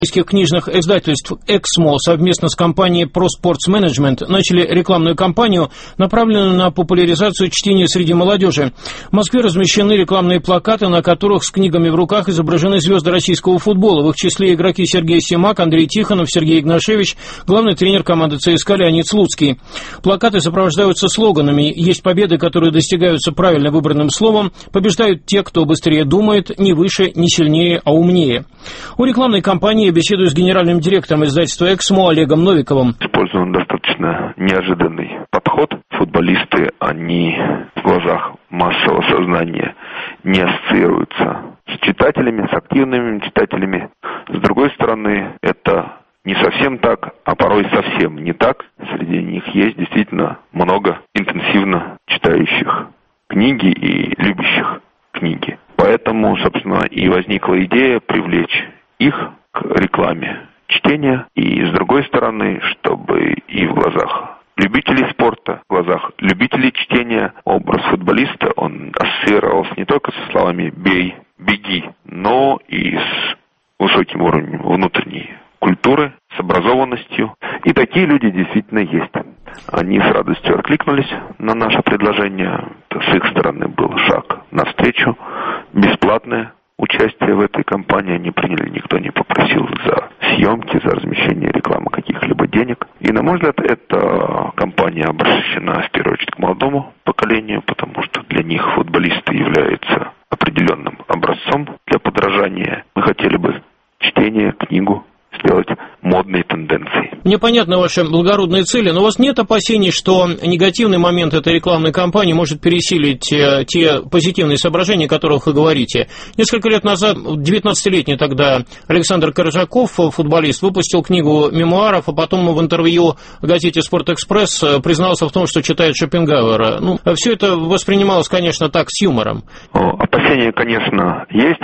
Российских книжных издательств «Эксмо» совместно с компанией ProSports Management начали рекламную кампанию, направленную на популяризацию чтения среди молодежи. В Москве размещены рекламные плакаты, на которых с книгами в руках изображены звезды российского футбола. В их числе игроки Сергей Симак, Андрей Тихонов, Сергей Игнашевич, главный тренер команды ЦСКА Леонид Слуцкий. Плакаты сопровождаются слоганами: «Есть победы, которые достигаются правильно выбранным словом. Побеждают те, кто быстрее думает, не выше, не сильнее, а умнее». У рекламной кампании я беседую с генеральным директором издательства «Эксмо» Олегом Новиковым. Использован достаточно неожиданный подход. Футболисты, они в глазах массового сознания не ассоциируются с читателями, с активными читателями. С другой стороны, это не совсем так, а порой совсем не так. Среди них есть действительно много интенсивно читающих книги и любящих книги. Поэтому, собственно, и возникла идея привлечь их к рекламе чтения. И, с другой стороны, чтобы и в глазах любителей спорта, в глазах любителей чтения образ футболиста, он ассоциировался не только со словами «бей», «беги», но и с высоким уровнем внутренней культуры, с образованностью. И такие люди действительно есть. Они с радостью откликнулись на наше предложение. С их стороны был шаг навстречу. Бесплатное участие в этой кампании они приняли. Никто не попросил за съемки, за размещение рекламы каких-либо денег. И, на мой взгляд, эта кампания обращена в первую очередь к молодому поколению, потому что для них футболисты являются определенным образцом для подражания. Мы хотели бы чтение, книгу сделать модной тенденцией. Мне понятны ваши благородные цели, но у вас нет опасений, что негативный момент этой рекламной кампании может пересилить те позитивные соображения, о которых вы говорите? Несколько лет назад 19-летний тогда Александр Коржаков, футболист, выпустил книгу мемуаров, а потом в интервью в газете «Спортэкспресс» признался в том, что читает Шопенгауэра. Все это воспринималось, конечно, так, с юмором. Опасения, конечно, есть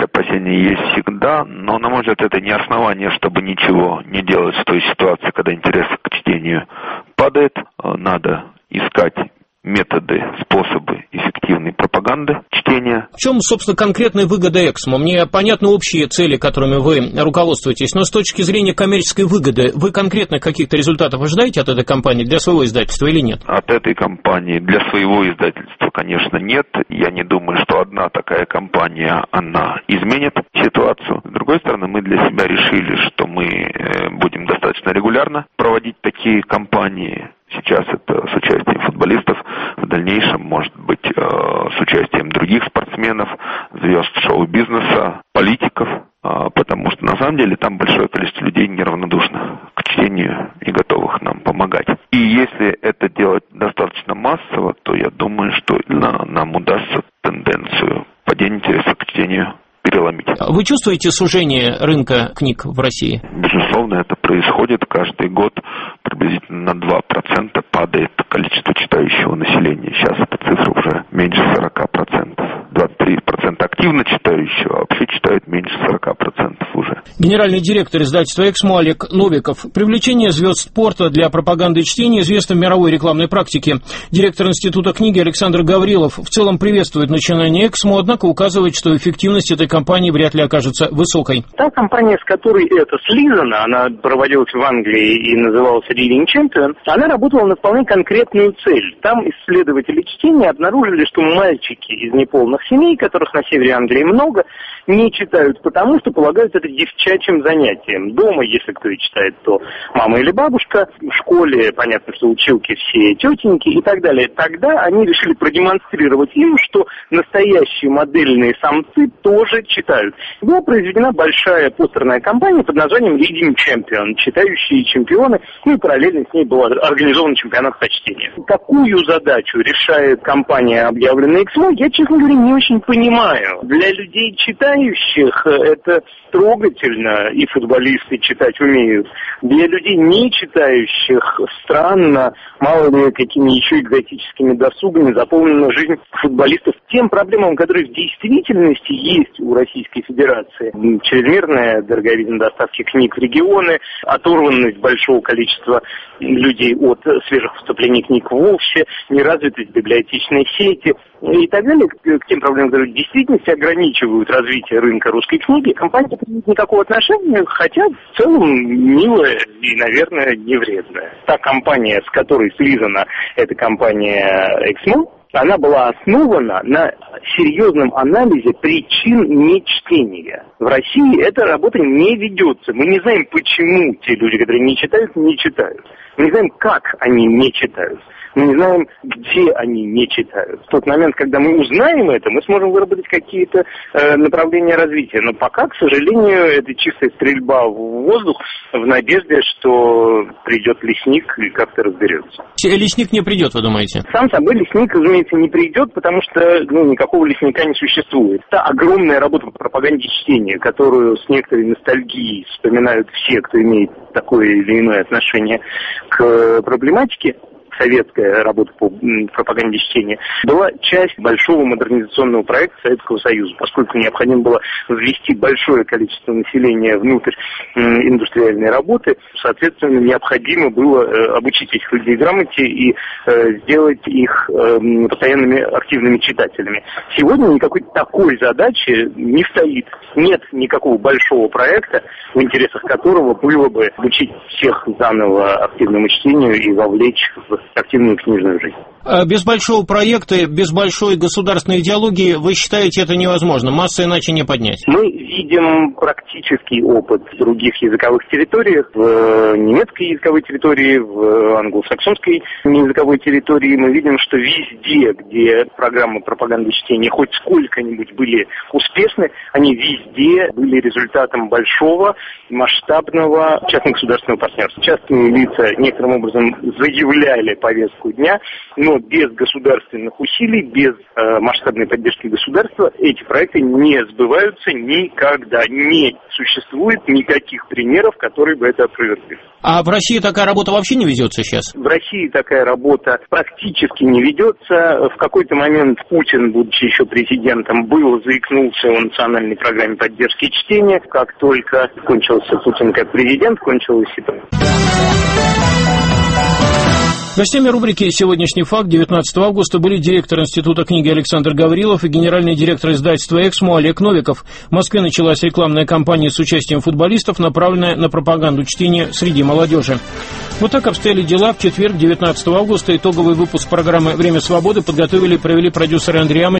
всегда, но, на мой взгляд, это не основание, чтобы ничего не делать в той ситуации, когда интерес к чтению падает. Надо искать методы, способы эффективной пропаганды чтения. В чем, собственно, конкретная выгода «Эксмо»? Мне понятны общие цели, которыми вы руководствуетесь, но с точки зрения коммерческой выгоды, вы конкретно каких-то результатов ожидаете от этой компании для своего издательства или нет? От этой компании для своего издательства, конечно, нет. Я не думаю, что одна такая компания, она изменит ситуацию. С другой стороны, мы для себя решили, что мы будем достаточно регулярно проводить такие кампании. Сейчас это с участием футболистов, в дальнейшем, может быть, с участием других спортсменов, звезд шоу-бизнеса, политиков, потому что, на самом деле, там большое количество людей неравнодушных к чтению и готовых нам помогать. И если это делать достаточно массово, то я думаю, что нам удастся тенденцию падения интереса к чтению переломить. Вы чувствуете сужение рынка книг в России? Безусловно, это происходит. Каждый год приблизительно на 2% падает количество читающего населения. Сейчас эта цифра уже меньше 40%. 23% активно читающего, а вообще читают меньше 40% уже. Генеральный директор издательства «Эксмо» Олег Новиков. Привлечение звезд спорта для пропаганды чтения известно в мировой рекламной практике. Директор Института книги Александр Гаврилов в целом приветствует начинание «Эксмо», однако указывает, что эффективность этой кампании вряд ли окажется высокой. Та компания, с которой это слизано, она проводилась в Англии и называлась Reading Champion, она работала на вполне конкретную цель. Там исследователи чтения обнаружили, что мальчики из неполных семей, которых на севере Англии много, не читают потому, что полагают это девчачьим занятием. Дома, если кто и читает, то мама или бабушка. В школе, понятно, что училки все тетеньки и так далее. Тогда они решили продемонстрировать им, что настоящие модельные самцы тоже читают. Была произведена большая постерная кампания под названием Reading Champion, читающие чемпионы, и параллельно с ней был организован чемпионат по чтению. Какую задачу решает компания, объявленная «Эксмо», я, честно говоря, не очень понимаю. Для людей читающих это трогательно, и футболисты читать умеют. Для людей не читающих странно, мало ли какими еще экзотическими досугами заполнена жизнь футболистов тем проблемам, которые в действительности есть у Российской Федерации. Чрезмерная дороговизна доставки книг в регионы, оторванность большого количества людей от свежих поступлений книг вовсе, неразвитость библиотечной сети и так далее. К тем проблемам, которые в действительности ограничивают развитие рынка русской книги, компания это не имеет никакого отношения, хотя в целом милое и, наверное, не вредное. Та компания, с которой слизана эта компания Эксмо, она была основана на серьезном анализе причин нечтения. В России эта работа не ведется. Мы не знаем, почему те люди, которые не читают, не читают. Мы не знаем, как они не читают. Мы не знаем, где они не читают. В тот момент, когда мы узнаем это, мы сможем выработать какие-то направления развития. Но пока, к сожалению, это чистая стрельба в воздух в надежде, что придет лесник и как-то разберется. Лесник не придет, вы думаете? Сам собой лесник, разумеется, не придет, потому что никакого лесника не существует. Это огромная работа по пропаганде чтения, которую с некоторой ностальгией вспоминают все, кто имеет такое или иное отношение к проблематике. Советская работа по пропаганде чтения, была часть большого модернизационного проекта Советского Союза, поскольку необходимо было ввести большое количество населения внутрь индустриальной работы, соответственно, необходимо было обучить этих людей грамоте и сделать их постоянными активными читателями. Сегодня никакой такой задачи не стоит. Нет никакого большого проекта, в интересах которого было бы обучить всех заново активному чтению и вовлечь в активную книжную жизнь. Без большого проекта, без большой государственной идеологии, вы считаете, это невозможно? Массы иначе не поднять? Мы видим практический опыт в других языковых территориях, в немецкой языковой территории, в англосаксонской языковой территории. Мы видим, что везде, где программы пропаганды чтения хоть сколько-нибудь были успешны, они везде были результатом большого, масштабного частно-государственного партнерства. Частные лица некоторым образом заявляли повестку дня, но без государственных усилий, без масштабной поддержки государства эти проекты не сбываются никогда. Не существует никаких примеров, которые бы это опровергли. А в России такая работа вообще не ведется сейчас? В России такая работа практически не ведется. В какой-то момент Путин, будучи еще президентом, заикнулся о национальной программе поддержки чтения. Как только кончился Путин как президент, кончилось это. Гостями рубрики «Сегодняшний факт» 19 августа были директор Института книги Александр Гаврилов и генеральный директор издательства «Эксмо» Олег Новиков. В Москве началась рекламная кампания с участием футболистов, направленная на пропаганду чтения среди молодежи. Вот так обстояли дела. В четверг, 19 августа, итоговый выпуск программы «Время свободы» подготовили и провели продюсеры Андрей Амосов